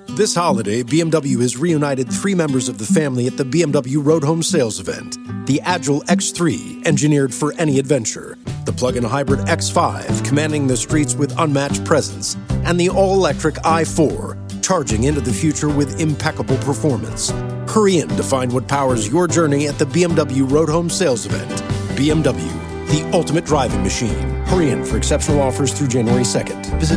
This holiday, BMW has reunited 3 members of the family at the BMW Road Home Sales event. The Agile X3, engineered for any adventure. The plug-in hybrid X5, commanding the streets with unmatched presence. And the all-electric i4, charging into the future with impeccable performance. Hurry in to find what powers your journey at the BMW Road Home Sales event. BMW, the ultimate driving machine. Hurry in for exceptional offers through January 2nd. Visit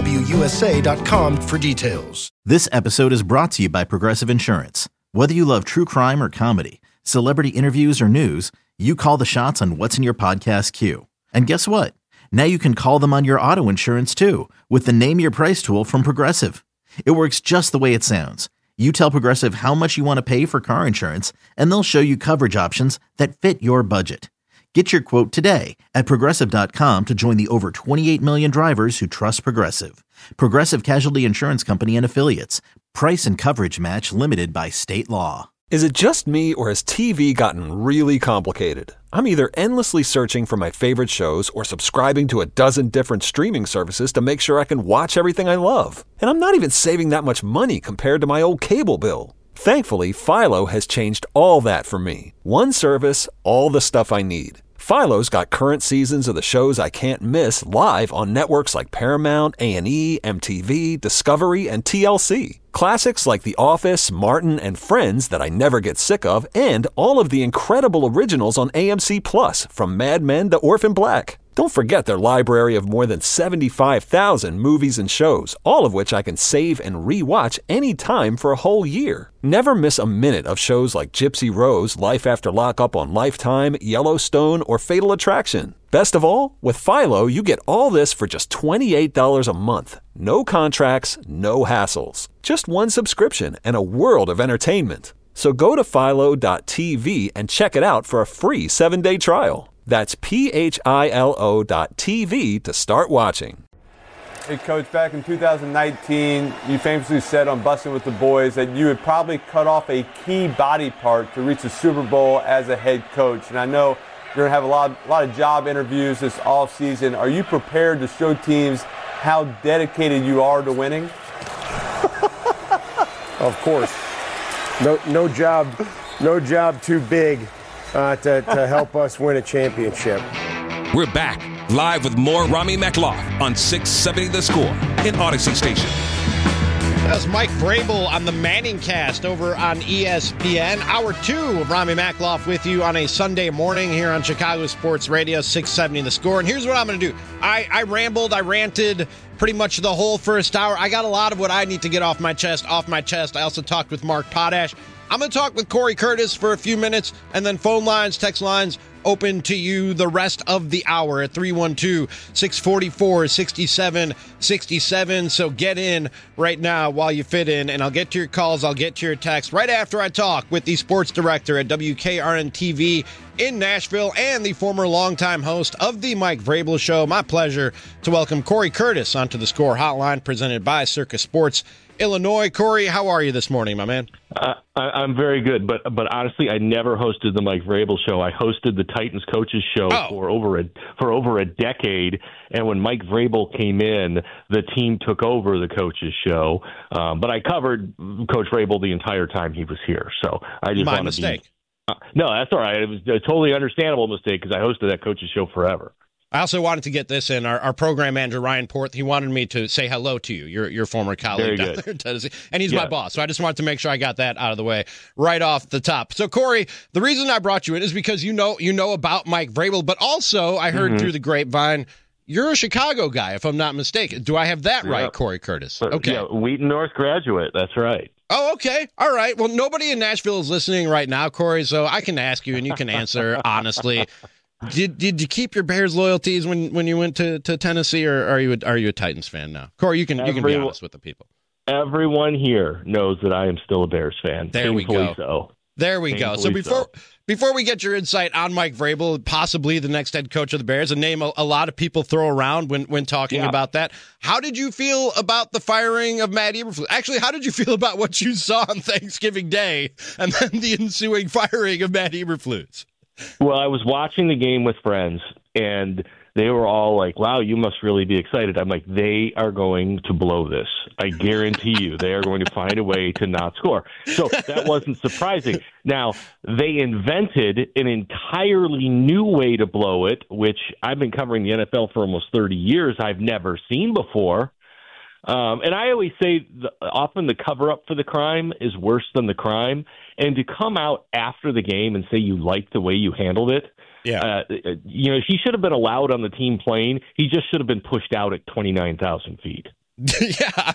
BMWUSA.com for details. This episode is brought to you by Progressive Insurance. Whether you love true crime or comedy, celebrity interviews or news, you call the shots on what's in your podcast queue. And guess what? Now you can call them on your auto insurance too with the Name Your Price tool from Progressive. It works just the way it sounds. You tell Progressive how much you want to pay for car insurance, and they'll show you coverage options that fit your budget. Get your quote today at Progressive.com to join the over 28 million drivers who trust Progressive. Progressive Casualty Insurance Company and Affiliates. Price and coverage match limited by state law. Is it just me, or has TV gotten really complicated? I'm either endlessly searching for my favorite shows or subscribing to a dozen different streaming services to make sure I can watch everything I love. And I'm not even saving that much money compared to my old cable bill. Thankfully, Philo has changed all that for me. One service, all the stuff I need. Philo's got current seasons of the shows I can't miss live on networks like Paramount, A&E, MTV, Discovery, and TLC. Classics like The Office, Martin, and Friends that I never get sick of, and all of the incredible originals on AMC+, from Mad Men to Orphan Black. Don't forget their library of more than 75,000 movies and shows, all of which I can save and re-watch anytime for a whole year. Never miss a minute of shows like Gypsy Rose, Life After Lockup on Lifetime, Yellowstone, or Fatal Attraction. Best of all, with Philo, you get all this for just $28 a month. No contracts, no hassles. Just one subscription and a world of entertainment. So go to philo.tv and check it out for a free 7-day trial. That's philo.tv to start watching. Hey, Coach, back in 2019, you famously said on Bussin' with the Boys that you would probably cut off a key body part to reach the Super Bowl as a head coach. And I know you're going to have a lot of job interviews this offseason. Are you prepared to show teams how dedicated you are to winning? Of course. No job too big to help us win a championship. We're back, live with more Rami Makloff on 670 The Score in Odyssey Station. That was Mike Vrabel on the Manning Cast over on ESPN. Hour 2 of Rami Makloff with you on a Sunday morning here on Chicago Sports Radio, 670 The Score. And here's what I'm going to do. I rambled, I ranted pretty much the whole first hour. I got a lot of what I need to get off my chest. I also talked with Mark Potash. I'm going to talk with Corey Curtis for a few minutes, and then phone lines, text lines, open to you the rest of the hour at 312-644-6767. So get in right now while you fit in, and I'll get to your calls, I'll get to your texts right after I talk with the sports director at WKRN-TV in Nashville and the former longtime host of the Mike Vrabel Show. My pleasure to welcome Corey Curtis onto the Score Hotline presented by Circus Sports Illinois. Corey, how are you this morning, my man? I'm very good, but honestly, I never hosted the Mike Vrabel Show. I hosted the Titans Coaches Show for over a decade, and when Mike Vrabel came in, the team took over the Coaches Show. But I covered Coach Vrabel the entire time he was here, so I just my mistake. No, that's all right. It was a totally understandable mistake because I hosted that Coaches Show forever. I also wanted to get this in. Our program manager, Ryan Porth, he wanted me to say hello to you, your former colleague down there in Tennessee. And he's my boss, so I just wanted to make sure I got that out of the way right off the top. So, Corey, the reason I brought you in is because you know about Mike Vrabel, but also I heard through the grapevine, you're a Chicago guy, if I'm not mistaken. Do I have that right, Corey Curtis? Okay. Yeah, Wheaton North graduate. That's right. Oh, okay. All right. Well, nobody in Nashville is listening right now, Corey, so I can ask you and you can answer honestly. Did you keep your Bears loyalties when you went to Tennessee, or are you a Titans fan now? Corey, you can be honest with the people. Everyone here knows that I am still a Bears fan. There we go. There we go. So before we get your insight on Mike Vrabel, possibly the next head coach of the Bears, a name a lot of people throw around when talking about that, how did you feel about the firing of Matt Eberflus? Actually, how did you feel about what you saw on Thanksgiving Day and then the ensuing firing of Matt Eberflus? Well, I was watching the game with friends, and they were all like, wow, you must really be excited. I'm like, they are going to blow this. I guarantee you they are going to find a way to not score. So that wasn't surprising. Now, they invented an entirely new way to blow it, which I've been covering the NFL for almost 30 years. I've never seen before. And I always say often the cover-up for the crime is worse than the crime. And to come out after the game and say you like the way you handled it, he should have been allowed on the team plane. He just should have been pushed out at 29,000 feet. Yeah.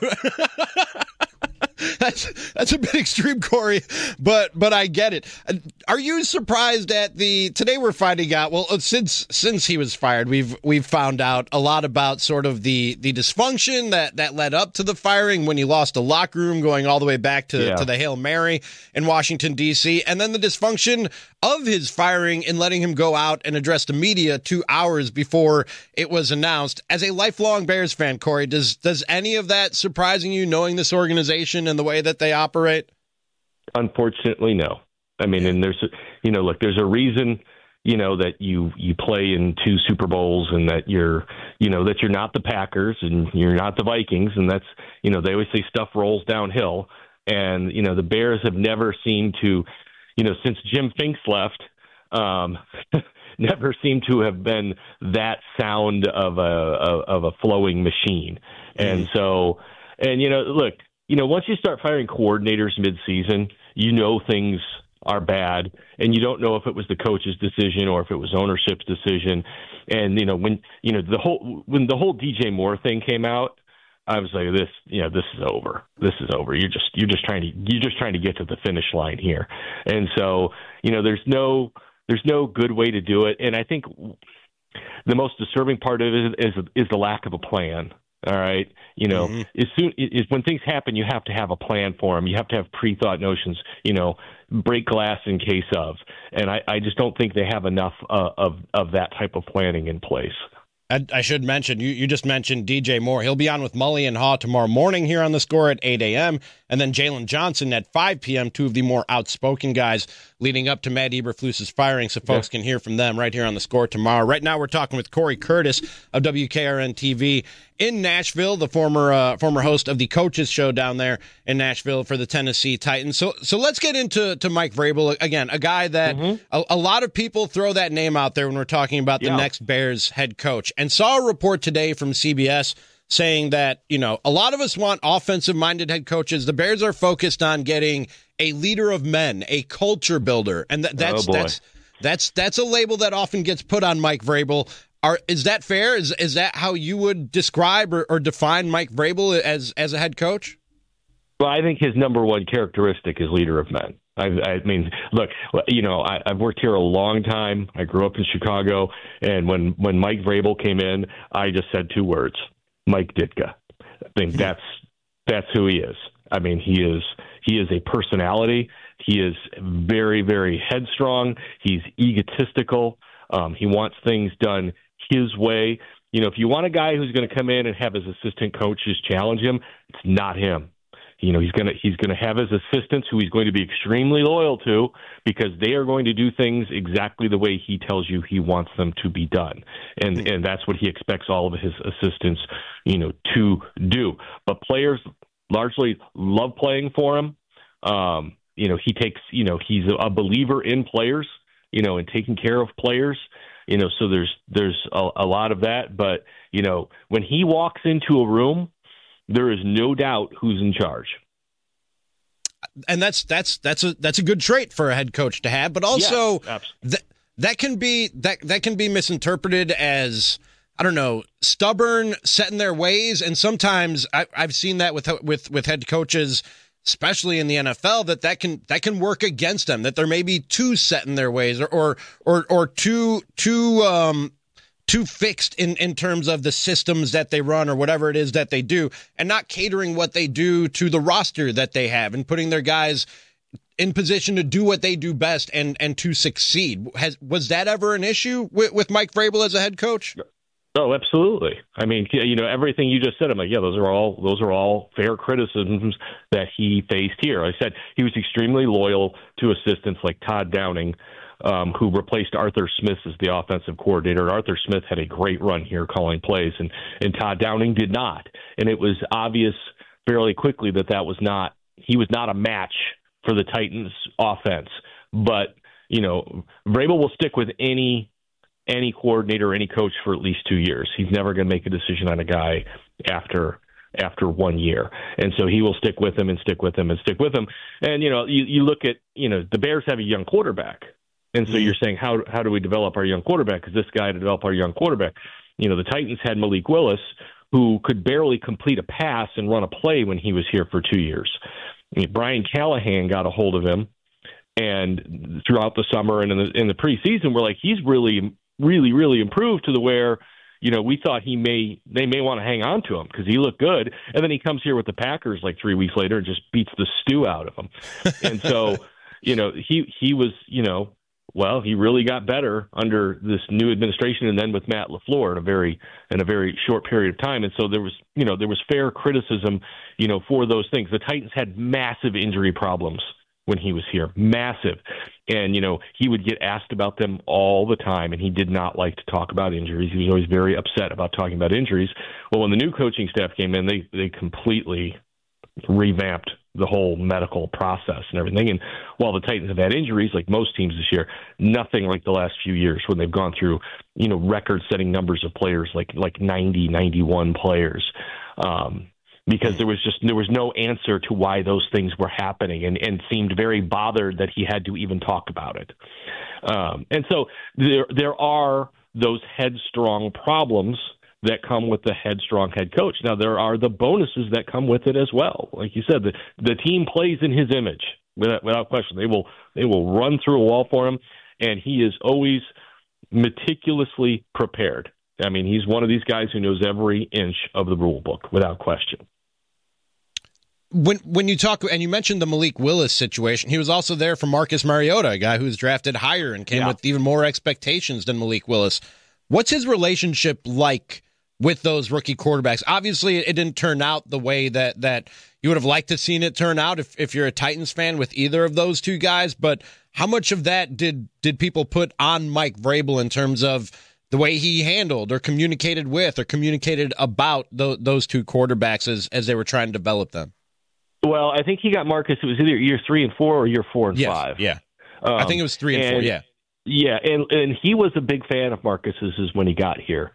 That's a bit extreme, Corey, but I get it. Are you surprised at today we're finding out, well, since he was fired, we've found out a lot about sort of the dysfunction that led up to the firing when he lost a locker room going all the way back to the Hail Mary in Washington, D.C., and then the dysfunction of his firing and letting him go out and address the media 2 hours before it was announced. As a lifelong Bears fan, Corey, does any of that surprising you, knowing this organization and the way that they operate? Unfortunately, no. I mean, and there's a reason, that you play in 2 Super Bowls and that you're not the Packers and you're not the Vikings. And that's, they always say stuff rolls downhill. And, the Bears have never seemed to, since Jim Finks left, never seemed to have been that sound of a flowing machine. And so, look, once you start firing coordinators mid-season, things are bad, and you don't know if it was the coach's decision or if it was ownership's decision. And when the whole DJ Moore thing came out, I was like, this is over. This is over. You're just trying to get to the finish line here. And so, there's no good way to do it. And I think the most disturbing part of it is the lack of a plan. All right. When things happen, you have to have a plan for them. You have to have pre-thought notions, break glass in case of. And I just don't think they have enough of that type of planning in place. I should mention, you just mentioned DJ Moore. He'll be on with Mully and Haw tomorrow morning here on The Score at 8 a.m. And then Jalen Johnson at 5 p.m., 2 of the more outspoken guys leading up to Matt Eberflus's firing, so folks can hear from them right here on The Score tomorrow. Right now we're talking with Corey Curtis of WKRN-TV in Nashville, the former host of the Coaches Show down there in Nashville for the Tennessee Titans. So let's get into Mike Vrabel, again, a guy that a lot of people throw that name out there when we're talking about the next Bears head coach. And saw a report today from CBS saying that, a lot of us want offensive-minded head coaches. The Bears are focused on getting a leader of men, a culture builder. And that's a label that often gets put on Mike Vrabel. Is that fair? Is that how you would describe or define Mike Vrabel as a head coach? Well, I think his number one characteristic is leader of men. I mean, look, I've worked here a long time. I grew up in Chicago, and when Mike Vrabel came in, I just said 2 words: Mike Ditka. I think that's who he is. I mean, he is a personality. He is very, very headstrong. He's egotistical. He wants things done his way. If you want a guy who's going to come in and have his assistant coaches challenge him, it's not him. He's going to have his assistants who he's going to be extremely loyal to, because they are going to do things exactly the way he tells you he wants them to be done. And that's what he expects all of his assistants, to do. But players largely love playing for him. He takes, he's a believer in players, and taking care of players. So there's a lot of that. But, when he walks into a room, there is no doubt who's in charge. And that's a good trait for a head coach to have, but also that can be misinterpreted as, I don't know, stubborn, set in their ways. And sometimes I've seen that with head coaches, especially in the NFL, that can work against them, that they're maybe too set in their ways or too fixed in terms of the systems that they run or whatever it is that they do, and not catering what they do to the roster that they have and putting their guys in position to do what they do best and to succeed. Was that ever an issue with Mike Vrabel as a head coach? Oh, absolutely. I mean, everything you just said, I'm like, those are all fair criticisms that he faced here. I said he was extremely loyal to assistants like Todd Downing, who replaced Arthur Smith as the offensive coordinator. And Arthur Smith had a great run here calling plays, and Todd Downing did not. And it was obvious fairly quickly that he was not a match for the Titans offense. But, Vrabel will stick with any coordinator, any coach for at least 2 years. He's never going to make a decision on a guy after 1 year. And so he will stick with him and stick with him and stick with him. And, you look at, the Bears have a young quarterback. And so you're saying, how do we develop our young quarterback? Because this guy to develop our young quarterback, the Titans had Malik Willis, who could barely complete a pass and run a play when he was here for 2 years. Brian Callahan got a hold of him, and throughout the summer and in the preseason, we're like, he's really, really, really improved to the where, we thought they may want to hang on to him because he looked good. And then he comes here with the Packers like 3 weeks later and just beats the stew out of them. And so, he was, he really got better under this new administration and then with Matt LaFleur in a very short period of time. And so there was fair criticism, for those things. The Titans had massive injury problems when he was here, massive. And, he would get asked about them all the time, and he did not like to talk about injuries. He was always very upset about talking about injuries. Well, when the new coaching staff came in, they completely revamped the whole medical process and everything. And while the Titans have had injuries, like most teams this year, nothing like the last few years when they've gone through, record-setting numbers of players, like 90, 91 players. Because there was no answer to why those things were happening, and seemed very bothered that he had to even talk about it. And so there are those headstrong problems that come with the headstrong head coach. Now, there are the bonuses that come with it as well. Like you said, the team plays in his image without question. They will run through a wall for him, and he is always meticulously prepared. I mean, he's one of these guys who knows every inch of the rule book without question. When you talk, and you mentioned the Malik Willis situation, he was also there for Marcus Mariota, a guy who was drafted higher and came with even more expectations than Malik Willis. What's his relationship like with those rookie quarterbacks? Obviously, it didn't turn out the way that you would have liked to have seen it turn out if you're a Titans fan with either of those two guys, but how much of that did people put on Mike Vrabel in terms of the way he handled or communicated with or communicated about those two quarterbacks as they were trying to develop them? Well, I think he got Marcus. It was either year 3 and 4 or year 4 and 5. Yeah, I think it was 3 and 4. Yeah, yeah, and he was a big fan of Marcus's when he got here.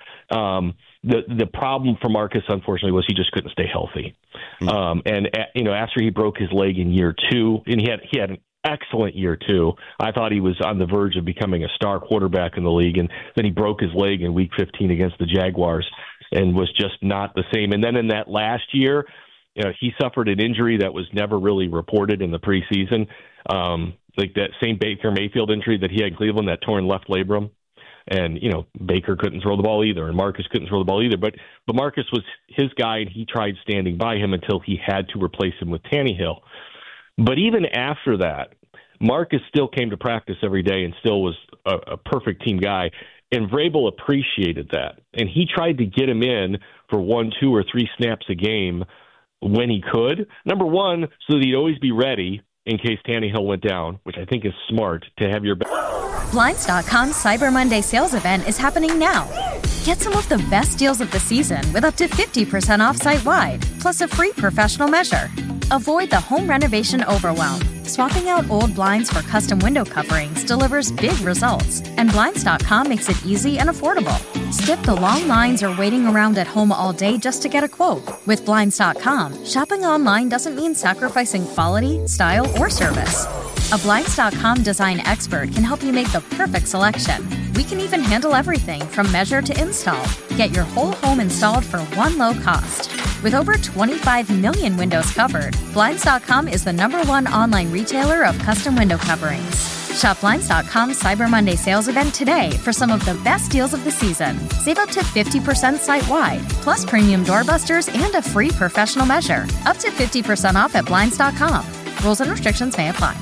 The problem for Marcus, unfortunately, was he just couldn't stay healthy. And after he broke his leg in year 2, and he had an excellent year 2. I thought he was on the verge of becoming a star quarterback in the league, and then he broke his leg in Week 15 against the Jaguars and was just not the same. And then in that last year, he suffered an injury that was never really reported in the preseason, like that same Baker Mayfield injury that he had in Cleveland, that torn left labrum. And, Baker couldn't throw the ball either, and Marcus couldn't throw the ball either. But Marcus was his guy, and he tried standing by him until he had to replace him with Tannehill. But even after that, Marcus still came to practice every day and still was a perfect team guy. And Vrabel appreciated that. And he tried to get him in for 1, 2, or 3 snaps a game when he could. Number one, so that he'd always be ready in case Tannehill went down, which I think is smart to have your Blinds.com's Cyber Monday sales event is happening now. Get some of the best deals of the season with up to 50% off site-wide, plus a free professional measure. Avoid the home renovation overwhelm. Swapping out old blinds for custom window coverings delivers big results, and Blinds.com makes it easy and affordable. Skip the long lines or waiting around at home all day just to get a quote. With Blinds.com, shopping online doesn't mean sacrificing quality, style, or service. A Blinds.com design expert can help you make the perfect selection. We can even handle everything from measure to install. Get your whole home installed for one low cost. With over 25 million windows covered, Blinds.com is the #1 online retailer of custom window coverings. Shop Blinds.com's Cyber Monday sales event today for some of the best deals of the season. Save up to 50% site-wide, plus premium doorbusters and a free professional measure. Up to 50% off at Blinds.com. Rules and restrictions may apply.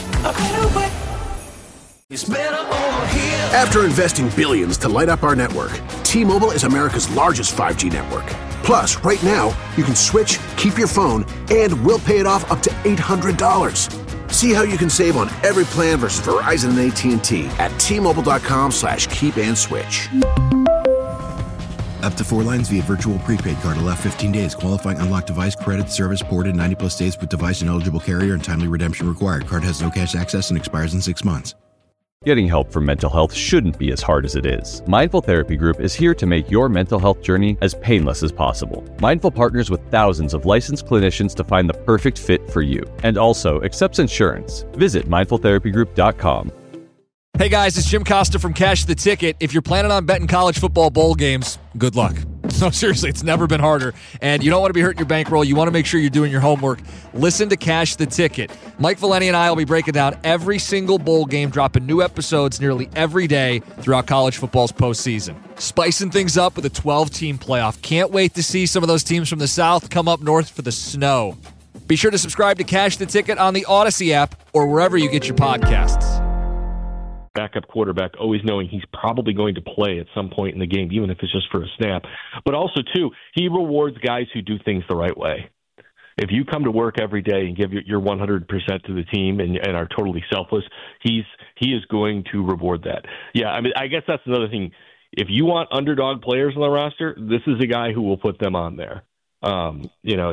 After investing billions to light up our network, T-Mobile is America's largest 5G network. Plus, right now, you can switch, keep your phone, and we'll pay it off up to $800. See how you can save on every plan versus Verizon and AT&T at T-Mobile.com/keep-and-switch. Up to 4 lines via virtual prepaid card. Allow 15 days. Qualifying unlocked device credit service ported 90+ states with device and eligible carrier and timely redemption required. Card has no cash access and expires in 6 months. Getting help for mental health shouldn't be as hard as it is. Mindful Therapy Group is here to make your mental health journey as painless as possible. Mindful partners with thousands of licensed clinicians to find the perfect fit for you, and also accepts insurance. Visit mindfultherapygroup.com. Hey guys, it's Jim Costa from Cash the Ticket. If you're planning on betting college football bowl games, good luck. No, seriously, it's never been harder. And you don't want to be hurting your bankroll. You want to make sure you're doing your homework. Listen to Cash the Ticket. Mike Valeni and I will be breaking down every single bowl game, dropping new episodes nearly every day throughout college football's postseason. Spicing things up with a 12-team playoff. Can't wait to see some of those teams from the South come up north for the snow. Be sure to subscribe to Cash the Ticket on the Odyssey app or wherever you get your podcasts. Backup quarterback, always knowing he's probably going to play at some point in the game, even if it's just for a snap. But also, too, he rewards guys who do things the right way. If you come to work every day and give your 100% to the team and are totally selfless, he is going to reward that. Yeah, I mean, I guess that's another thing. If you want underdog players on the roster, this is a guy who will put them on there. Mike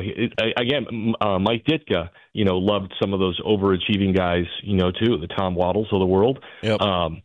Ditka, loved some of those overachieving guys, too, the Tom Waddles of the world. Yep.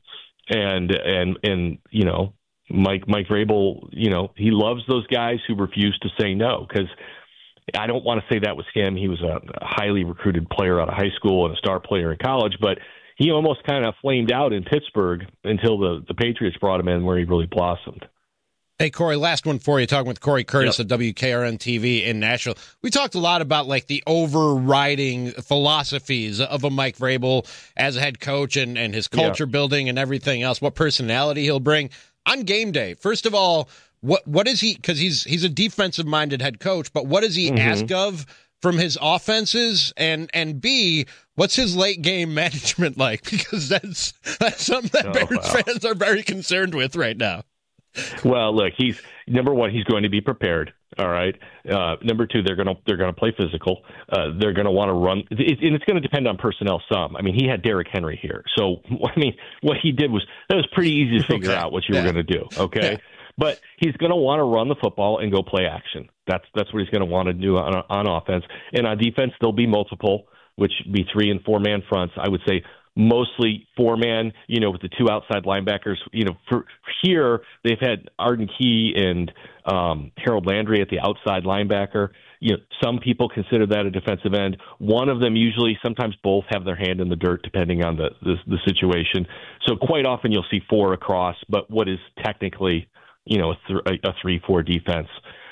Mike Vrabel, he loves those guys who refuse to say no, because I don't want to say that with him. He was a highly recruited player out of high school and a star player in college, but he almost kind of flamed out in Pittsburgh until the Patriots brought him in, where he really blossomed. Hey, Corey, last one for you. Talking with Corey Curtis of WKRN-TV in Nashville. We talked a lot about the overriding philosophies of a Mike Vrabel as a head coach and his culture building and everything else, what personality he'll bring. On game day, first of all, what is he, because he's a defensive-minded head coach, but what does he ask of from his offenses? And B, what's his late-game management like? Because that's something that Bears fans are very concerned with right now. Well, look, he's number one. He's going to be prepared. All right. Number two, they're going to play physical. They're going to want to run, and it's going to depend on personnel. Some. I mean, he had Derrick Henry here, so what he did was pretty easy to figure out what you were going to do. Okay, yeah. But he's going to want to run the football and go play action. That's what he's going to want to do on offense, and on defense there'll be multiple, which be 3- and 4-man fronts. I would say mostly 4-man, with the 2 outside linebackers. For here, they've had Arden Key and Harold Landry at the outside linebacker. Some people consider that a defensive end. One of them usually, sometimes both, have their hand in the dirt, depending on the situation. So quite often you'll see 4 across, but what is technically, a 3-4 defense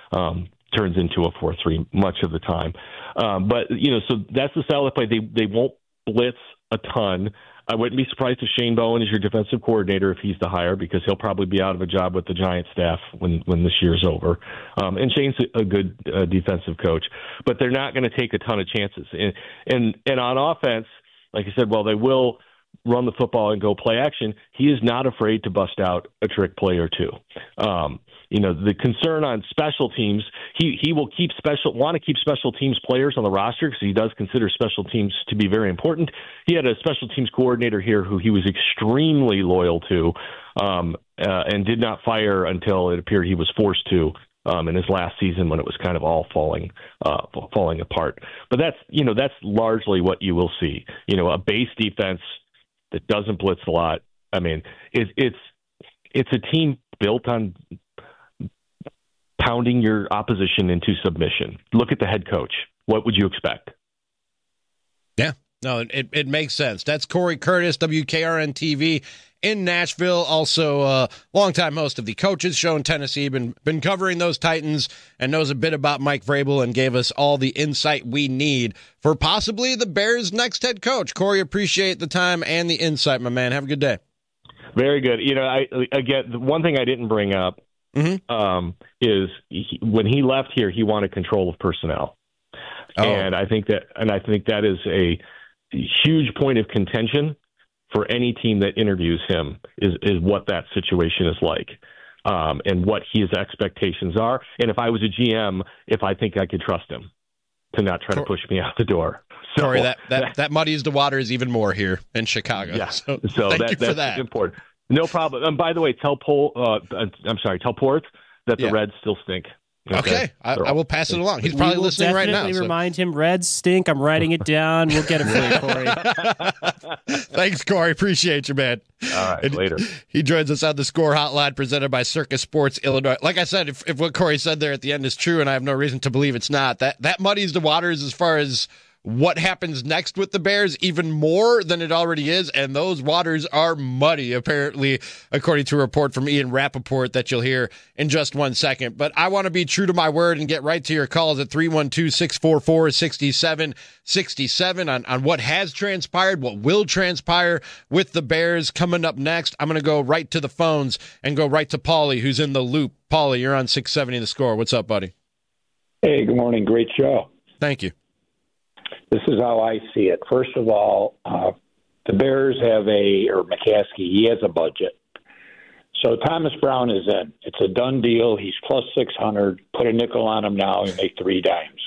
turns into a 4-3 much of the time. But so that's the style they play. They won't blitz a ton. I wouldn't be surprised if Shane Bowen is your defensive coordinator if he's the hire, because he'll probably be out of a job with the Giants staff when this year's over. And Shane's a good defensive coach, but they're not going to take a ton of chances. And on offense, like I said, while they will run the football and go play action, he is not afraid to bust out a trick play or two. The concern on special teams, he will want to keep special teams players on the roster, because he does consider special teams to be very important. He had a special teams coordinator here who he was extremely loyal to, and did not fire until it appeared he was forced to in his last season, when it was kind of all falling apart. But that's largely what you will see. A base defense that doesn't blitz a lot. I mean, it's a team built on pounding your opposition into submission. Look at the head coach. What would you expect? Yeah, no, it makes sense. That's Corey Curtis, WKRN-TV in Nashville. Also a longtime host of the Coaches Show in Tennessee. Been covering those Titans and knows a bit about Mike Vrabel, and gave us all the insight we need for possibly the Bears' next head coach. Corey, appreciate the time and the insight, my man. Have a good day. Very good. The one thing I didn't bring up is when he left here, he wanted control of personnel. And I think that is a huge point of contention for any team that interviews him, is what that situation is like, and what his expectations are. And if I was a GM, if I think I could trust him to not try to push me out the door. Corey, that muddies the waters even more here in Chicago. Yeah. So thank you for that. Important. No problem. And by the way, tell Porth that the Reds still stink. Okay. I will pass it along. He's probably listening right now. Definitely remind him, Reds stink. I'm writing it down. We'll get it for you, Corey. Thanks, Corey. Appreciate you, man. All right, later. He joins us on the Score Hotline presented by Circus Sports Illinois. Like I said, if what Corey said there at the end is true, and I have no reason to believe it's not, that muddies the waters as far as what happens next with the Bears even more than it already is, and those waters are muddy, apparently, according to a report from Ian Rappaport that you'll hear in just 1 second. But I want to be true to my word and get right to your calls at 312-644-6767 on what has transpired, what will transpire with the Bears coming up next. I'm going to go right to the phones and go right to Paulie, who's in the loop. Paulie, you're on 670 The Score. What's up, buddy? Hey, good morning. Great show. Thank you. This is how I see it. First of all, the Bears have McCaskey, he has a budget. So Thomas Brown is in. It's a done deal. He's plus 600. Put a nickel on him now and make 3 dimes.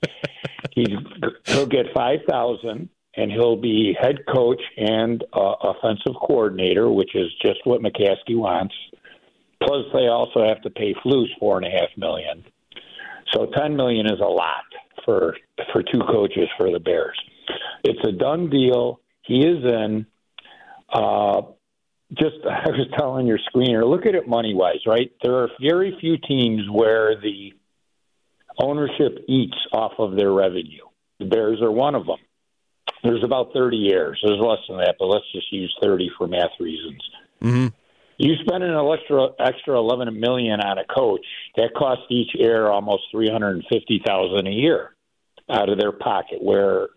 He'll get $5,000, and he'll be head coach and offensive coordinator, which is just what McCaskey wants. Plus, they also have to pay Flus $4.5 million. So $10 million is a lot for 2 coaches for the Bears. It's a done deal. He is in. I was telling your screener, look at it money-wise, right? There are very few teams where the ownership eats off of their revenue. The Bears are one of them. There's about 30 heirs. There's less than that, but let's just use 30 for math reasons. Mm-hmm. You spend an extra $11 million on a coach. That costs each heir almost $350,000 a year out of their pocket. Where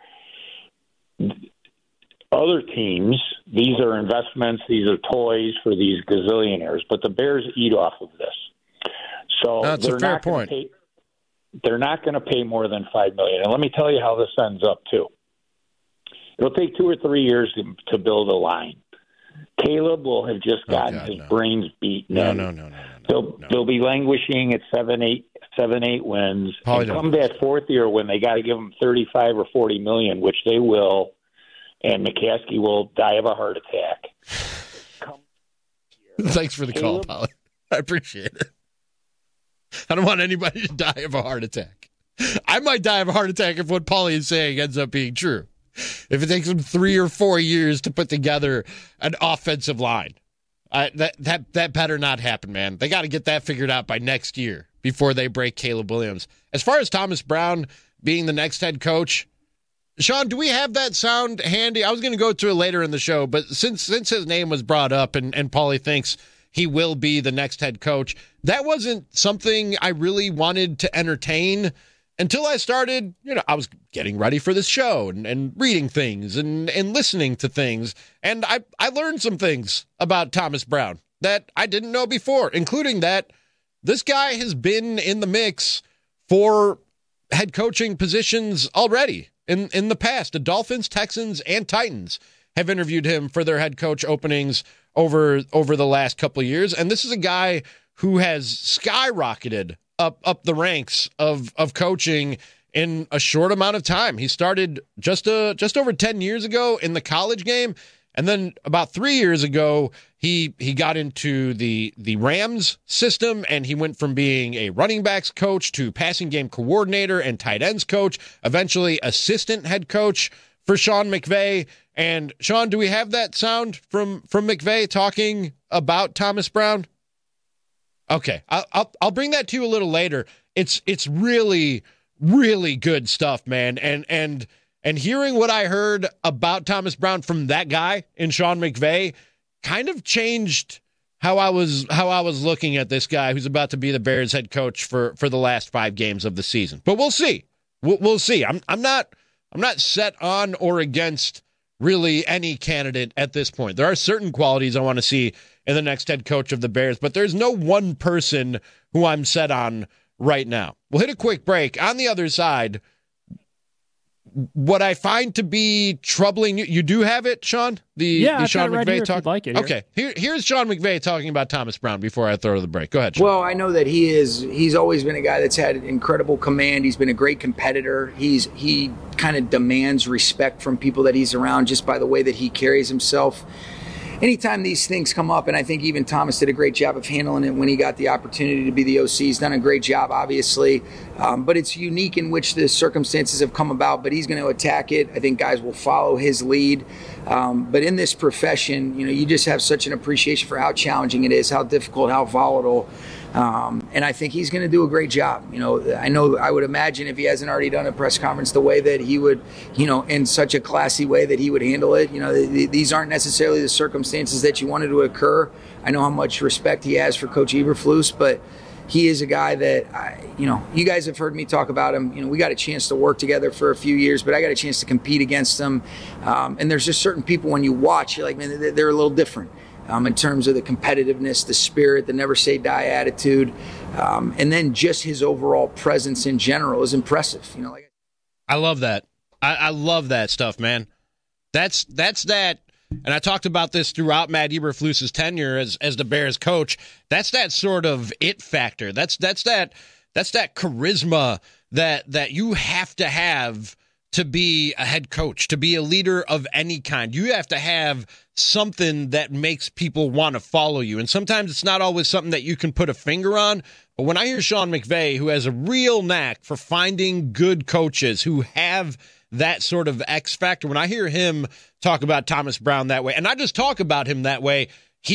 other teams, these are investments, these are toys for these gazillionaires. But the Bears eat off of this, so that's a fair point. They're not going to pay more than $5 million. And let me tell you how this ends up too. It'll take 2 or 3 years to build a line. Caleb will have just gotten his brains beaten. No. They'll be languishing at 7-8 wins. And come that 4th year when they got to give them 35 or 40 million, which they will, and McCaskey will die of a heart attack. Thanks for the call, Polly. I appreciate it. I don't want anybody to die of a heart attack. I might die of a heart attack if what Paulie is saying ends up being true. If it takes them 3 or 4 years to put together an offensive line, that better not happen, man. They got to get that figured out by next year before they break Caleb Williams. As far as Thomas Brown being the next head coach, Sean, do we have that sound handy? I was going to go to it later in the show, but since his name was brought up and Paulie thinks he will be the next head coach, that wasn't something I really wanted to entertain until I started, I was getting ready for this show and reading things and listening to things. And I learned some things about Thomas Brown that I didn't know before, including that this guy has been in the mix for head coaching positions already in the past. The Dolphins, Texans, and Titans have interviewed him for their head coach openings over the last couple of years. And this is a guy who has skyrocketed up the ranks of coaching in a short amount of time. He started just over 10 years ago in the college game, and then about 3 years ago he got into the Rams system, and he went from being a running backs coach to passing game coordinator and tight ends coach, eventually assistant head coach for Sean McVay. And Sean, do we have that sound from McVay talking about Thomas Brown? Okay, I'll bring that to you a little later. It's really, really good stuff, man. And hearing what I heard about Thomas Brown from that guy in Sean McVay kind of changed how I was looking at this guy who's about to be the Bears head coach for the last 5 games of the season. But we'll see. We'll see. I'm not set on or against really any candidate at this point. There are certain qualities I want to see in the next head coach of the Bears, but there's no one person who I'm set on right now. We'll hit a quick break. On the other side, what I find to be troubling, you do have it, Sean? The Sean McVay talk? Like it, okay, here's Sean McVay talking about Thomas Brown before I throw to the break. Go ahead, Sean. Well, I know that he's always been a guy that's had incredible command. He's been a great competitor. He kind of demands respect from people that he's around just by the way that he carries himself. Anytime these things come up, and I think even Thomas did a great job of handling it when he got the opportunity to be the OC. He's done a great job, obviously, but it's unique in which the circumstances have come about, but he's going to attack it. I think guys will follow his lead. But in this profession, you just have such an appreciation for how challenging it is, how difficult, how volatile. And I think he's going to do a great job. I would imagine if he hasn't already done a press conference, the way that he would, in such a classy way that he would handle it. These aren't necessarily the circumstances that you wanted to occur. I know how much respect he has for Coach Eberflus, but he is a guy that, you guys have heard me talk about him. We got a chance to work together for a few years, but I got a chance to compete against him. And there's just certain people when you watch, you're like, man, they're a little different. In terms of the competitiveness, the spirit, the never say die attitude, and then just his overall presence in general is impressive. I love that. I love that stuff, man. That's that. And I talked about this throughout Matt Eberflus's tenure as the Bears coach. That's that sort of it factor. That's that charisma that you have to be a head coach, to be a leader of any kind. You have to have something that makes people want to follow you. And sometimes it's not always something that you can put a finger on. But when I hear Sean McVay, who has a real knack for finding good coaches who have that sort of X factor, when I hear him talk about Thomas Brown that way, and I just talk about him that way,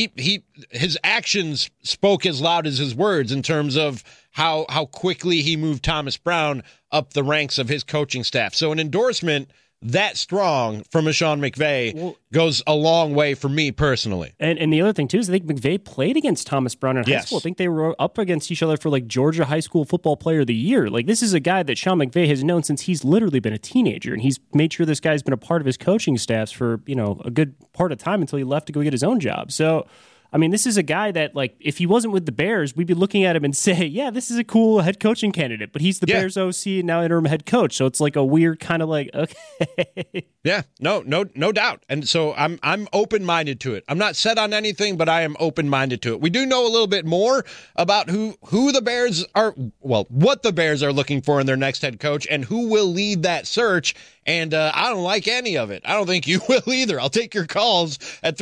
his actions spoke as loud as his words in terms of how quickly he moved Thomas Brown up the ranks of his coaching staff. So an endorsement that strong from a Sean McVay goes a long way for me personally. And the other thing, too, is I think McVay played against Thomas Brown in high school. I think they were up against each other for, Georgia High School Football Player of the Year. This is a guy that Sean McVay has known since he's literally been a teenager, and he's made sure this guy's been a part of his coaching staffs for, a good part of time until he left to go get his own job. So, this is a guy that, if he wasn't with the Bears, we'd be looking at him and say, yeah, this is a cool head coaching candidate, but he's the Bears OC and now interim head coach. So it's a weird kind of okay. Yeah, no doubt. And so I'm open-minded to it. I'm not set on anything, but I am open-minded to it. We do know a little bit more about who the Bears are, what the Bears are looking for in their next head coach and who will lead that search. And I don't like any of it. I don't think you will either. I'll take your calls at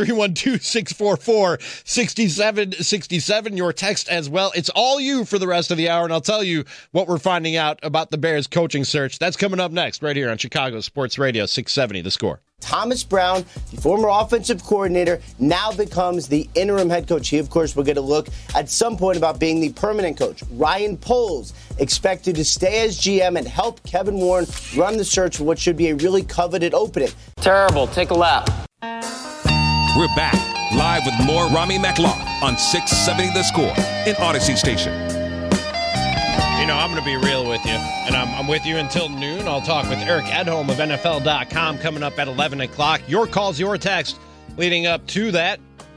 312-644-6767, your text as well. It's all you for the rest of the hour, and I'll tell you what we're finding out about the Bears coaching search. That's coming up next right here on Chicago Sports Radio 670 The Score. Thomas Brown, the former offensive coordinator, now becomes the interim head coach. He, of course, will get a look at some point about being the permanent coach. Ryan Poles expected to stay as GM and help Kevin Warren run the search for what should be a really coveted opening. Terrible. Take a lap. We're back live with more Rami Mekloff on 670 The Score in Odyssey Station. I'm going to be real with you, and I'm with you until noon. I'll talk with Eric Edholm of NFL.com coming up at 11 o'clock. Your calls, your text leading up to that,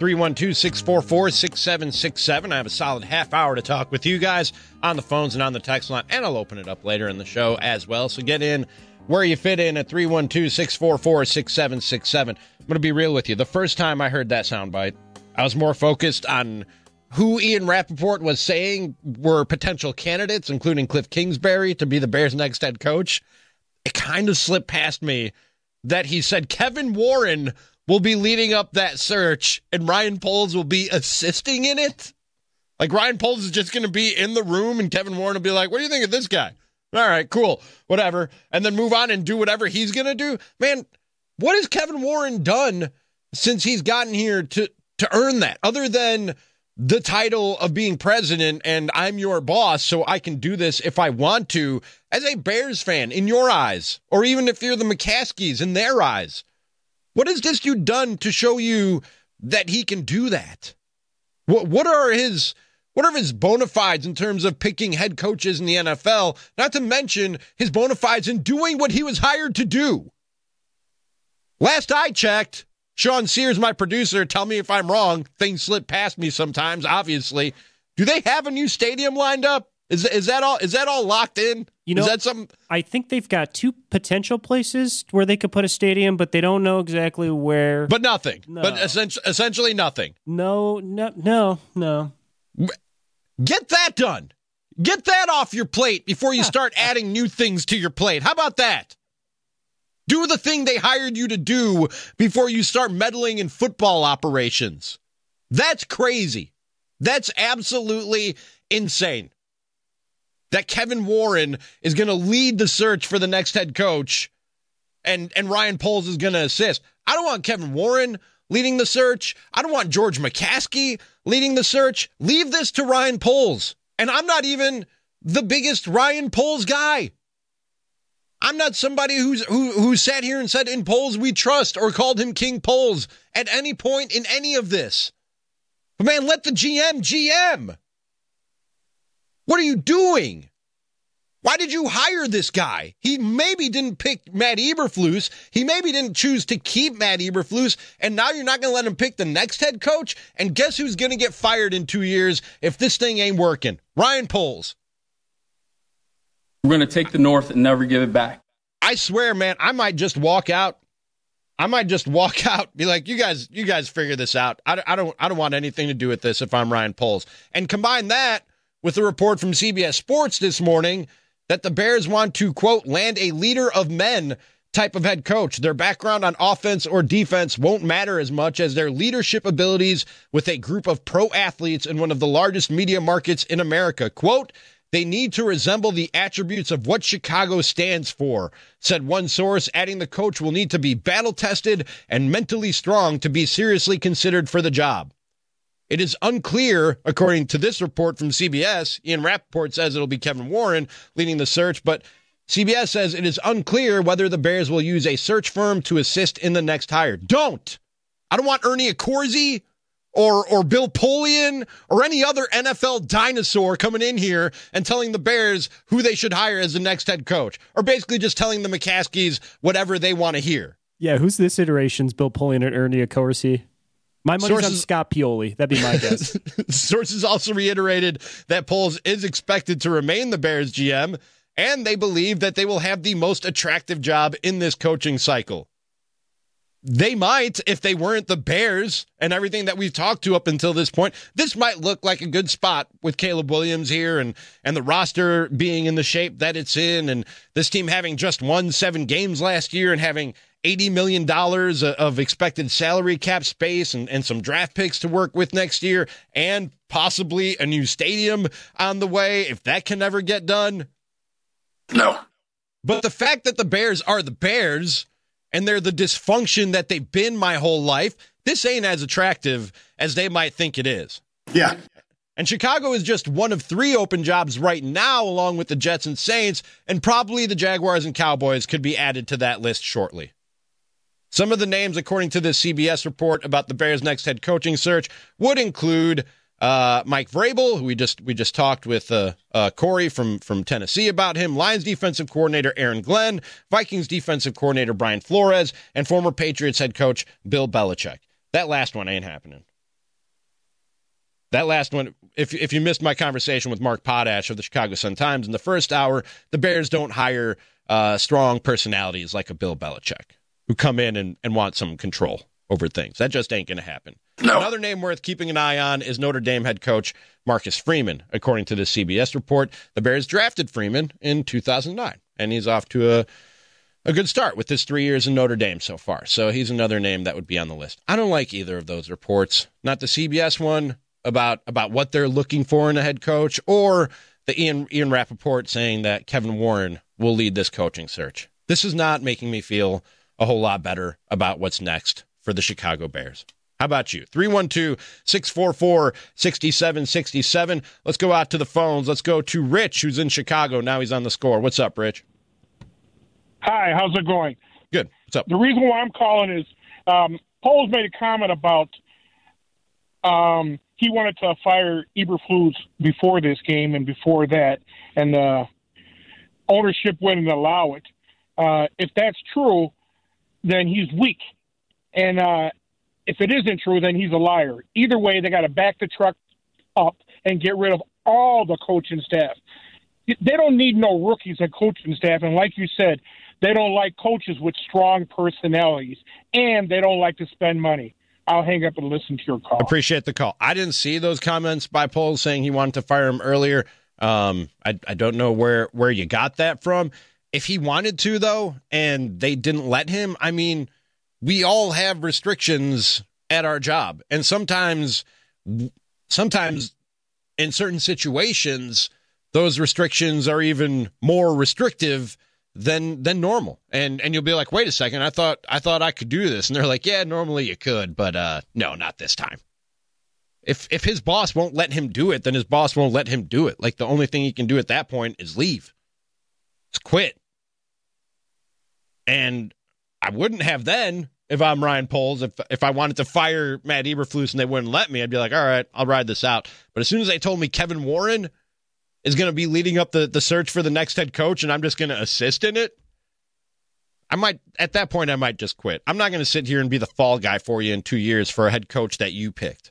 312-644-6767. I have a solid half hour to talk with you guys on the phones and on the text line, and I'll open it up later in the show as well. So get in where you fit in at 312-644-6767. I'm going to be real with you. The first time I heard that soundbite, I was more focused on who Ian Rappaport was saying were potential candidates, including Cliff Kingsbury, to be the Bears' next head coach. It kind of slipped past me that he said Kevin Warren will be leading up that search and Ryan Poles will be assisting in it. Ryan Poles is just going to be in the room and Kevin Warren will be like, what do you think of this guy? All right, cool, whatever. And then move on and do whatever he's going to do. Man, what has Kevin Warren done since he's gotten here to earn that, other than the title of being president and I'm your boss, so I can do this if I want to? As a Bears fan, in your eyes, or even if you're the McCaskies in their eyes, what has this dude done to show you that he can do that? What are his bona fides in terms of picking head coaches in the NFL, not to mention his bona fides in doing what he was hired to do? Last I checked, Sean Sears, my producer, tell me if I'm wrong. Things slip past me sometimes, obviously. Do they have a new stadium lined up? Is that all? Is that all locked in? Is that something? I think they've got 2 potential places where they could put a stadium, but they don't know exactly where. But nothing. No. But essentially nothing. No. Get that done. Get that off your plate before you start adding new things to your plate. How about that? Do the thing they hired you to do before you start meddling in football operations. That's crazy. That's absolutely insane. That Kevin Warren is going to lead the search for the next head coach and Ryan Poles is going to assist. I don't want Kevin Warren leading the search. I don't want George McCaskey leading the search. Leave this to Ryan Poles. And I'm not even the biggest Ryan Poles guy. I'm not somebody who sat here and said, in Poles we trust, or called him King Poles at any point in any of this. But man, let the GM. What are you doing? Why did you hire this guy? He maybe didn't pick Matt Eberflus. He maybe didn't choose to keep Matt Eberflus. And now you're not going to let him pick the next head coach? And guess who's going to get fired in 2 years if this thing ain't working? Ryan Poles. We're going to take the North and never give it back. I swear, man, I might just walk out. Be like, you guys figure this out. I don't want anything to do with this if I'm Ryan Poles. And combine that with a report from CBS Sports this morning that the Bears want to, quote, land a leader of men type of head coach. Their background on offense or defense won't matter as much as their leadership abilities with a group of pro athletes in one of the largest media markets in America. Quote, they need to resemble the attributes of what Chicago stands for, said one source, adding the coach will need to be battle-tested and mentally strong to be seriously considered for the job. It is unclear, according to this report from CBS, Ian Rappaport says it'll be Kevin Warren leading the search, but CBS says it is unclear whether the Bears will use a search firm to assist in the next hire. I don't want Ernie Accorsi or Bill Polian or any other NFL dinosaur coming in here and telling the Bears who they should hire as the next head coach, or basically just telling the McCaskies whatever they want to hear. Yeah, who's this iteration's Bill Polian and Ernie Accorsi? My money's on Scott Pioli. That'd be my guess. Sources also reiterated that Poles is expected to remain the Bears GM, and they believe that they will have the most attractive job in this coaching cycle. They might, if they weren't the Bears and everything that we've talked to up until this point. This might look like a good spot with Caleb Williams here and the roster being in the shape that it's in, and this team having just won 7 games last year and having $80 million of expected salary cap space and some draft picks to work with next year, and possibly a new stadium on the way, if that can ever get done. No. But the fact that the Bears are the Bears and they're the dysfunction that they've been my whole life, this ain't as attractive as they might think it is. Yeah. And Chicago is just one of 3 open jobs right now, along with the Jets and Saints, and probably the Jaguars and Cowboys could be added to that list shortly. Some of the names, according to this CBS report about the Bears' next head coaching search, would include Mike Vrabel, who we just talked with Corey from Tennessee about him, Lions defensive coordinator Aaron Glenn, Vikings defensive coordinator Brian Flores, and former Patriots head coach Bill Belichick. That last one ain't happening. That last one, if you missed my conversation with Mark Potash of the Chicago Sun-Times in the first hour, the Bears don't hire strong personalities like a Bill Belichick who come in and want some control over things. That just ain't going to happen. No. Another name worth keeping an eye on is Notre Dame head coach Marcus Freeman. According to the CBS report, the Bears drafted Freeman in 2009, and he's off to a good start with his 3 years in Notre Dame so far. So he's another name that would be on the list. I don't like either of those reports. Not the CBS one about what they're looking for in a head coach, or the Ian Rappaport saying that Kevin Warren will lead this coaching search. This is not making me feel a whole lot better about what's next for the Chicago Bears. How about you? 312-644-6767. Let's go out to the phones. Let's go to Rich, who's in Chicago. Now he's on the score. What's up, Rich? Hi, how's it going? Good. What's up? The reason why I'm calling is Poles made a comment about he wanted to fire Eberflus before this game and before that, and the ownership wouldn't allow it. If that's true, then he's weak. And if it isn't true, then he's a liar. Either way, they got to back the truck up and get rid of all the coaching staff. They don't need no rookies and coaching staff. And like you said, they don't like coaches with strong personalities, and they don't like to spend money. I'll hang up and listen to your call. Appreciate the call. I didn't see those comments by Poles saying he wanted to fire him earlier. I don't know where you got that from. If he wanted to, though, and they didn't let him, I mean, we all have restrictions at our job. And sometimes in certain situations, those restrictions are even more restrictive than normal. And you'll be like, wait a second, I thought I could do this. And they're like, yeah, normally you could, but no, not this time. If his boss won't let him do it, then his boss won't let him do it. Like, the only thing he can do at that point is leave. It's quit. And I wouldn't have then if I'm Ryan Poles. If I wanted to fire Matt Eberflus and they wouldn't let me, I'd be like, all right, I'll ride this out. But as soon as they told me Kevin Warren is going to be leading up the search for the next head coach and I'm just going to assist in it, at that point, I might just quit. I'm not going to sit here and be the fall guy for you in 2 years for a head coach that you picked.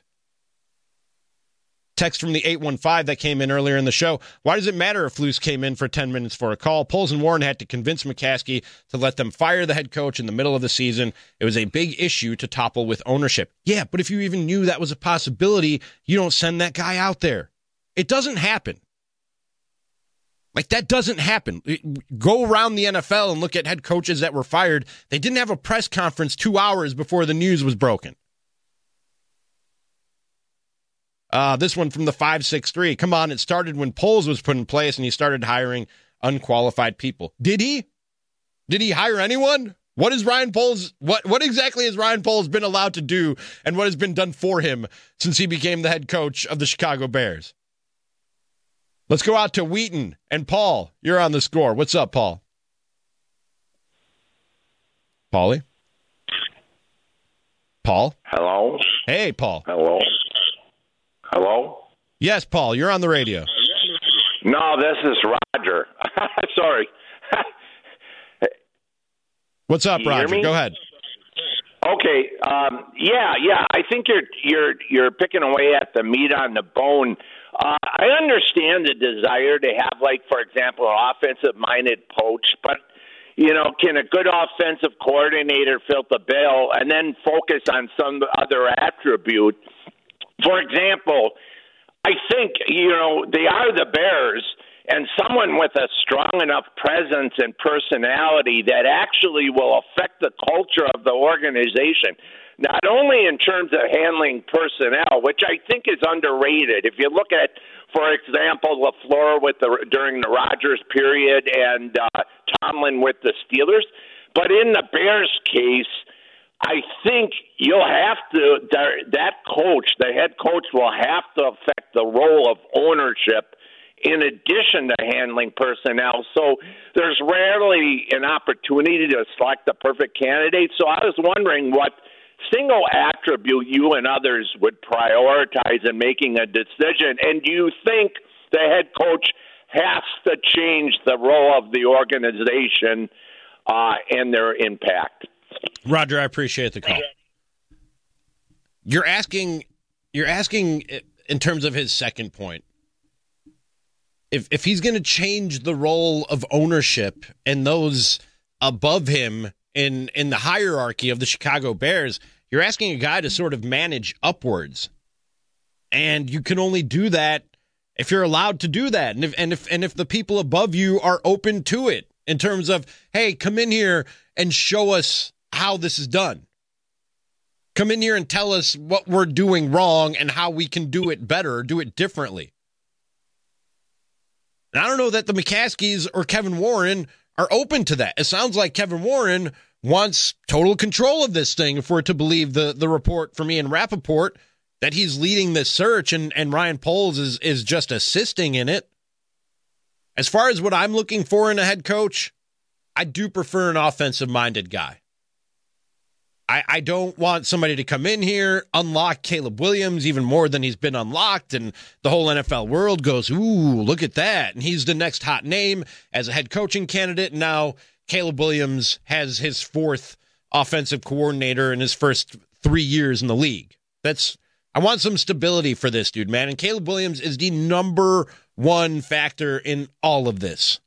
Text from the 815 that came in earlier in the show. Why does it matter if Flus came in for 10 minutes for a call? Poles and Warren had to convince McCaskey to let them fire the head coach in the middle of the season. It was a big issue to topple with ownership. Yeah, but if you even knew that was a possibility, you don't send that guy out there. It doesn't happen. Like, that doesn't happen. Go around the NFL and look at head coaches that were fired. They didn't have a press conference 2 hours before the news was broken. This one from the 563. Come on, it started when Poles was put in place and he started hiring unqualified people. Did he? Did he hire anyone? What is Ryan Poles? What exactly has Ryan Poles been allowed to do, and what has been done for him since he became the head coach of the Chicago Bears? Let's go out to Wheaton and Paul. You're on the score. What's up, Paul? Paulie? Paul? Hello? Hey, Paul. Hello? Hello? Yes, Paul, you're on the radio. No, this is Roger. Sorry. What's up, Roger? Go ahead. Okay. Yeah. I think you're picking away at the meat on the bone. I understand the desire to have, like, for example, an offensive-minded coach, but, you know, can a good offensive coordinator fill the bill and then focus on some other attribute? For example, I think, you know, they are the Bears, and someone with a strong enough presence and personality that actually will affect the culture of the organization, not only in terms of handling personnel, which I think is underrated. If you look at, for example, LaFleur during the Rodgers period and Tomlin with the Steelers, but in the Bears case, I think you'll have to, that coach, the head coach, will have to affect the role of ownership in addition to handling personnel. So there's rarely an opportunity to select the perfect candidate. So I was wondering what single attribute you and others would prioritize in making a decision. And do you think the head coach has to change the role of the organization and their impact? Roger, I appreciate the call. You're asking in terms of his second point, if he's going to change the role of ownership and those above him in the hierarchy of the Chicago Bears, you're asking a guy to sort of manage upwards, and you can only do that if you're allowed to do that, and if the people above you are open to it in terms of, hey, come in here and show us how this is done. Come in here and tell us what we're doing wrong and how we can do it better, do it differently. And I don't know that the McCaskeys or Kevin Warren are open to that. It sounds like Kevin Warren wants total control of this thing, if we're to believe the report from Ian Rappaport, that he's leading this search and Ryan Poles is just assisting in it. As far as what I'm looking for in a head coach, I do prefer an offensive-minded guy. I don't want somebody to come in here, unlock Caleb Williams even more than he's been unlocked, and the whole NFL world goes, ooh, look at that. And he's the next hot name as a head coaching candidate. Now Caleb Williams has his fourth offensive coordinator in his first 3 years in the league. I want some stability for this dude, man. And Caleb Williams is the number one factor in all of this.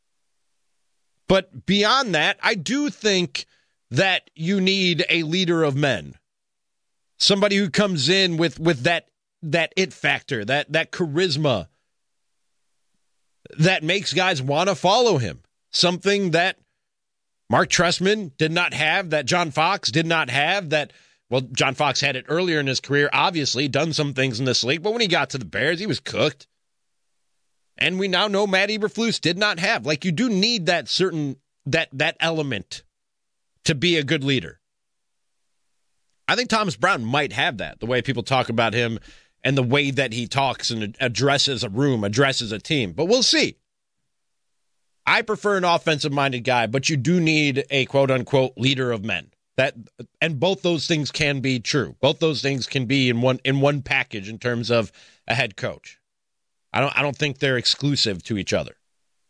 But beyond that, I do think that you need a leader of men. Somebody who comes in with that it factor, that charisma that makes guys want to follow him. Something that Mark Trestman did not have, that John Fox did not have, John Fox had it earlier in his career, obviously, done some things in this league, but when he got to the Bears, he was cooked. And we now know Matt Eberflus did not have. Like, you do need that certain, that element to be a good leader. I think Thomas Brown might have that, the way people talk about him and the way that he talks and addresses a room, addresses a team. But we'll see. I prefer an offensive-minded guy, but you do need a quote-unquote leader of men. And both those things can be true. Both those things can be in one package in terms of a head coach. I don't think they're exclusive to each other.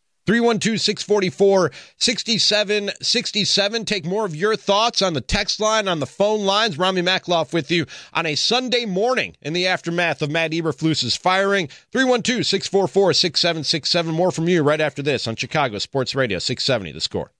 312-644-6767. Take more of your thoughts on the text line, on the phone lines. Rami Makloff with you on a Sunday morning in the aftermath of Matt Eberflus's firing. 312-644-6767. More from you right after this on Chicago Sports Radio 670 The Score.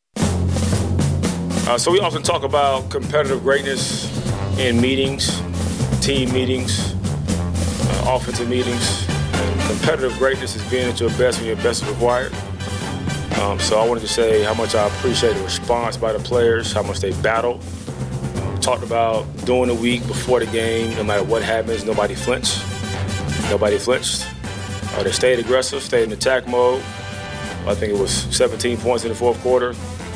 So we often talk about competitive greatness in meetings, team meetings, offensive meetings. And competitive greatness is being at your best when your best is required. So I wanted to say how much I appreciate the response by the players, how much they battled. Talked about during the week before the game, no matter what happens, nobody flinched. Nobody flinched. They stayed aggressive, stayed in attack mode. I think it was 17 points in the fourth quarter,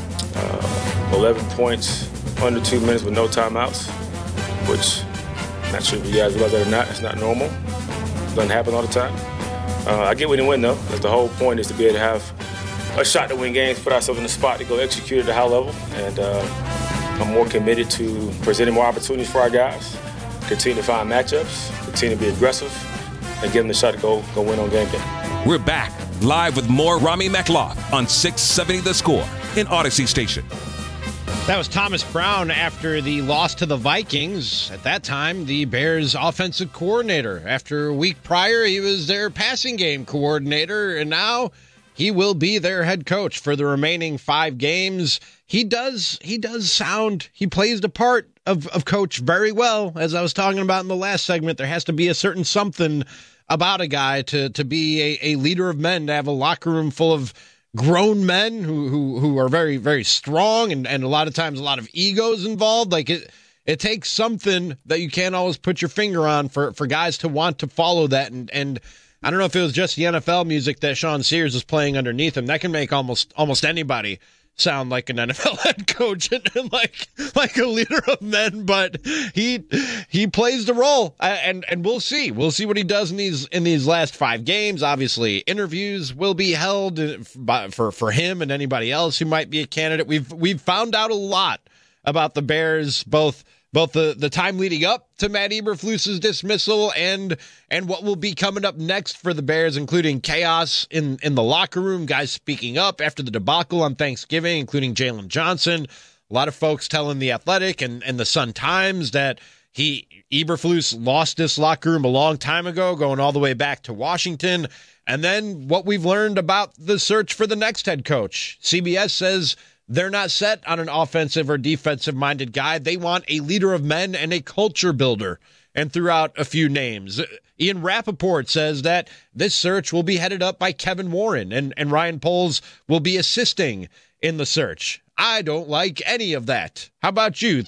11 points under 2 minutes with no timeouts, which I'm not sure if you guys realize that or not. It's not normal. It doesn't happen all the time. I get when you win, though, because the whole point is to be able to have a shot to win games, put ourselves in the spot to go execute at a high level. And I'm more committed to presenting more opportunities for our guys, continue to find matchups, continue to be aggressive, and give them the shot to go win on game day. We're back live with more Rami Makloff on 670 The Score in Odyssey Station. That was Thomas Brown after the loss to the Vikings. At that time, the Bears' offensive coordinator. After a week prior, he was their passing game coordinator, and now he will be their head coach for the remaining 5 games. He plays the part of coach very well. As I was talking about in the last segment, there has to be a certain something about a guy to be a leader of men, to have a locker room full of grown men who are very, very strong and a lot of times a lot of egos involved. Like it takes something that you can't always put your finger on for guys to want to follow that. And I don't know if it was just the NFL music that Sean Sears was playing underneath him. That can make almost anybody sound like an NFL head coach and like a leader of men, but he plays the role, and we'll see what he does in these last 5 games. Obviously, interviews will be held for him and anybody else who might be a candidate. We've found out a lot about the Bears, both the time leading up to Matt Eberflus's dismissal and what will be coming up next for the Bears, including chaos in the locker room, guys speaking up after the debacle on Thanksgiving, including Jalen Johnson. A lot of folks telling The Athletic and the Sun-Times that Eberflus lost this locker room a long time ago, going all the way back to Washington. And then what we've learned about the search for the next head coach. CBS says they're not set on an offensive or defensive-minded guy. They want a leader of men and a culture builder, and threw out a few names. Ian Rappaport says that this search will be headed up by Kevin Warren, and Ryan Poles will be assisting in the search. I don't like any of that. How about you?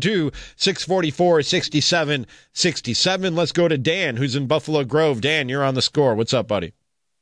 312-644-6767. Let's go to Dan, who's in Buffalo Grove. Dan, you're on The Score. What's up, buddy?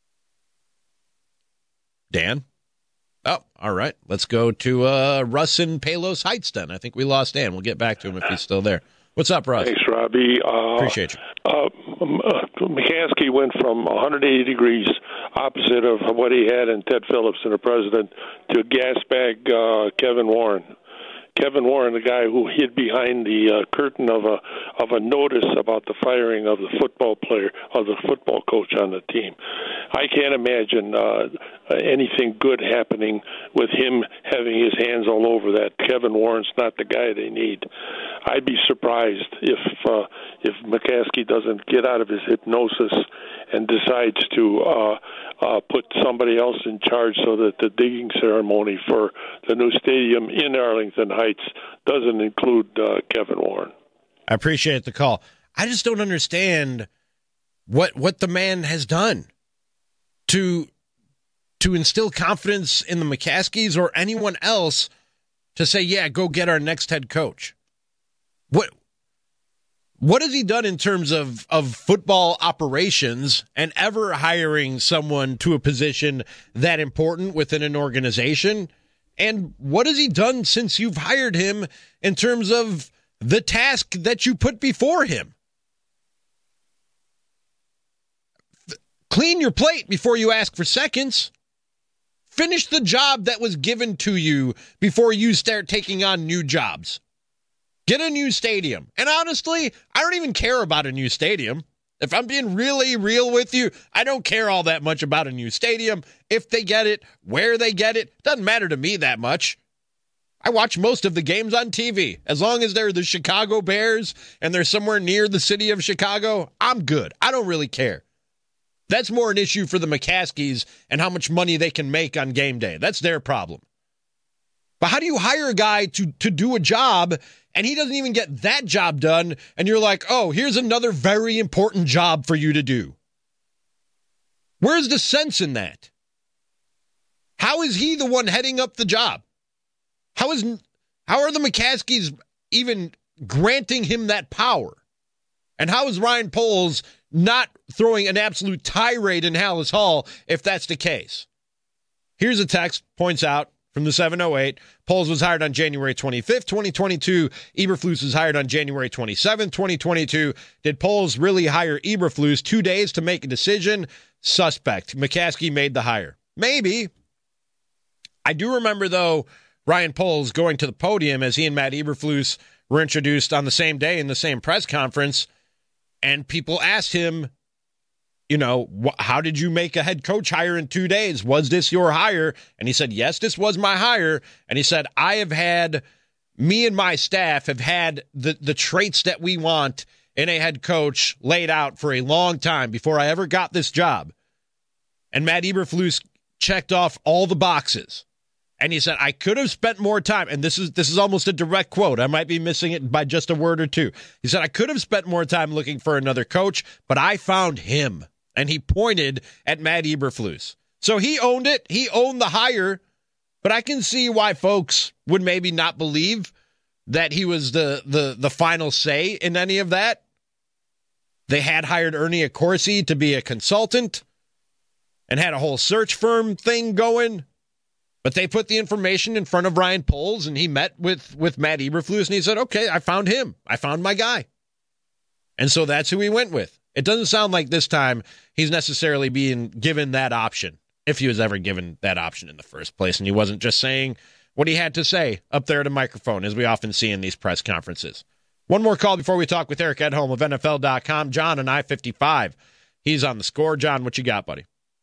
Dan? Oh, all right. Let's go to Russ in Palos Heights then. I think we lost Dan. We'll get back to him if he's still there. What's up, Russ? Thanks, Robbie. Appreciate you. McCaskey went from 180 degrees opposite of what he had in Ted Phillips and the president to gas bag Kevin Warren. Kevin Warren, the guy who hid behind the curtain of a notice about the firing of the football coach on the team. I can't imagine anything good happening with him having his hands all over that. Kevin Warren's not the guy they need. I'd be surprised if McCaskey doesn't get out of his hypnosis and decides to put somebody else in charge so that the digging ceremony for the new stadium in Arlington Heights doesn't include Kevin Warren. I appreciate the call. I just don't understand what the man has done to instill confidence in the McCaskies or anyone else to say, yeah, go get our next head coach. What has he done in terms of football operations and ever hiring someone to a position that important within an organization? And what has he done since you've hired him in terms of the task that you put before him? Clean your plate before you ask for seconds. Finish the job that was given to you before you start taking on new jobs. Get a new stadium. And honestly, I don't even care about a new stadium. If I'm being really real with you, I don't care all that much about a new stadium. If they get it, where they get it, doesn't matter to me that much. I watch most of the games on TV. As long as they're the Chicago Bears and they're somewhere near the city of Chicago, I'm good. I don't really care. That's more an issue for the McCaskies and how much money they can make on game day. That's their problem. But how do you hire a guy to do a job and he doesn't even get that job done and you're like, oh, here's another very important job for you to do? Where's the sense in that? How is he the one heading up the job? How are the McCaskies even granting him that power? And how is Ryan Poles not throwing an absolute tirade in Hallis Hall if that's the case? Here's a text, points out, from the 708, Poles was hired on January 25th, 2022. Eberflus was hired on January 27th, 2022. Did Poles really hire Eberflus 2 days to make a decision? Suspect. McCaskey made the hire. Maybe. I do remember, though, Ryan Poles going to the podium as he and Matt Eberflus were introduced on the same day in the same press conference, and people asked him, you know, how did you make a head coach hire in 2 days? Was this your hire? And he said, yes, this was my hire. And he said, me and my staff have had the traits that we want in a head coach laid out for a long time before I ever got this job. And Matt Eberflus checked off all the boxes. And he said, I could have spent more time. And this is almost a direct quote. I might be missing it by just a word or two. He said, I could have spent more time looking for another coach, but I found him. And he pointed at Matt Eberflus. So he owned it. He owned the hire. But I can see why folks would maybe not believe that he was the final say in any of that. They had hired Ernie Accorsi to be a consultant and had a whole search firm thing going. But they put the information in front of Ryan Poles, and he met with Matt Eberflus, and he said, okay, I found him. I found my guy. And so that's who he went with. It doesn't sound like this time he's necessarily being given that option, if he was ever given that option in the first place, and he wasn't just saying what he had to say up there at a microphone, as we often see in these press conferences. One more call before we talk with Eric Edholm of NFL.com. John on I-55. He's on the score. John, what you got, buddy?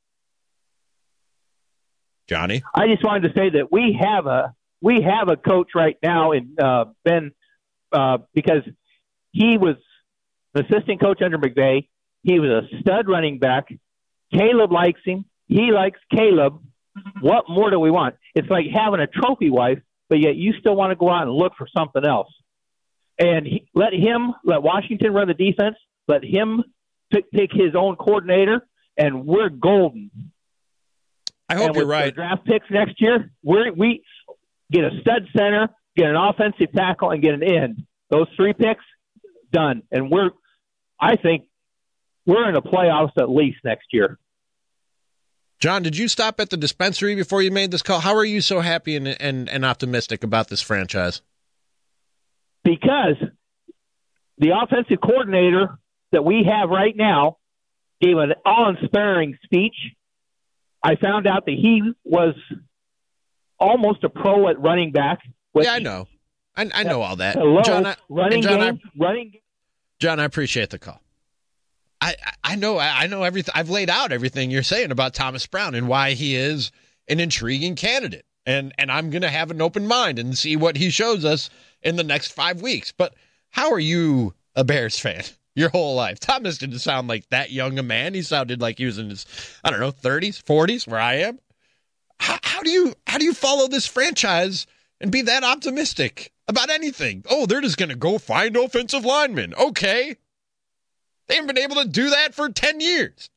Johnny? I just wanted to say that we have a coach right now in Ben because he was the assistant coach under McVay. He was a stud running back. Caleb likes him. He likes Caleb. What more do we want? It's like having a trophy wife, but yet you still want to go out and look for something else. And let Washington run the defense. Let him pick his own coordinator, and we're golden. I hope you're right. Draft picks next year, we get a stud center, get an offensive tackle, and get an end. Those 3 picks, done. And I think we're in the playoffs at least next year. John, did you stop at the dispensary before you made this call? How are you so happy and optimistic about this franchise? Because the offensive coordinator that we have right now gave an awe-inspiring speech. I found out that he was almost a pro at running back. Yeah, I know. I know all that. Hello, John, running game. John, I appreciate the call. I know everything. I've laid out everything you're saying about Thomas Brown and why he is an intriguing candidate. And I'm going to have an open mind and see what he shows us in the next 5 weeks. But how are you a Bears fan your whole life? Thomas didn't sound like that young a man. He sounded like he was in his, 30s, 40s, where I am. How do you follow this franchise and be that optimistic about anything? Oh, they're just going to go find offensive linemen. Okay. They haven't been able to do that for 10 years.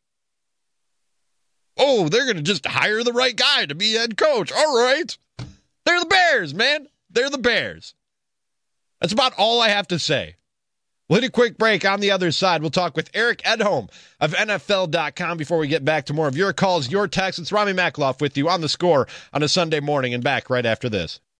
Oh, they're going to just hire the right guy to be head coach. All right. They're the Bears, man. They're the Bears. That's about all I have to say. We'll hit a quick break. On the other side, we'll talk with Eric Edholm of NFL.com before we get back to more of your calls, your texts. It's Rami Makloff with you on The Score on a Sunday morning and back right after this.